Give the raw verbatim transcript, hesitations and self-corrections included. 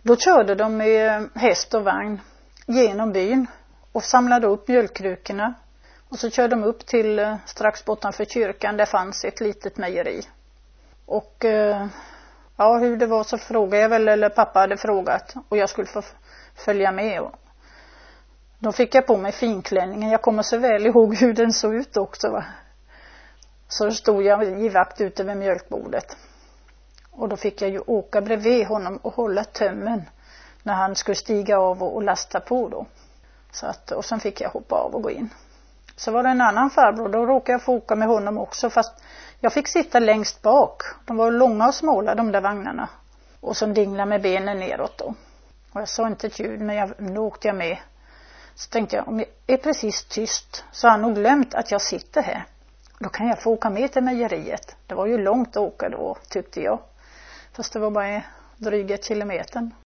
Då körde de med häst och vagn genom byn och samlade upp mjölkkrukorna. Och så körde de upp till strax bortanför kyrkan, där fanns ett litet mejeri. Och ja, hur det var så frågade jag väl, eller pappa hade frågat, och jag skulle få följa med. Och då fick jag på mig finklänningen. Jag kommer så väl ihåg hur den såg ut också, va. Så stod jag i vakt ute vid mjölkbordet. Och då fick jag ju åka bredvid honom och hålla tömmen när han skulle stiga av och, och lasta på då. Så att, och sen fick jag hoppa av och gå in. Så var det en annan farbror, då råkade jag få åka med honom också, fast jag fick sitta längst bak. De var långa och smala, de där vagnarna. Och så dinglade med benen neråt då. Och jag sa inte ett ljud, men jag, då åkte jag med. Så tänkte jag, om jag är precis tyst så har han nog glömt att jag sitter här. Då kan jag få åka med till mejeriet. Det var ju långt att åka då, tyckte jag. Fast det var bara dryga kilometern.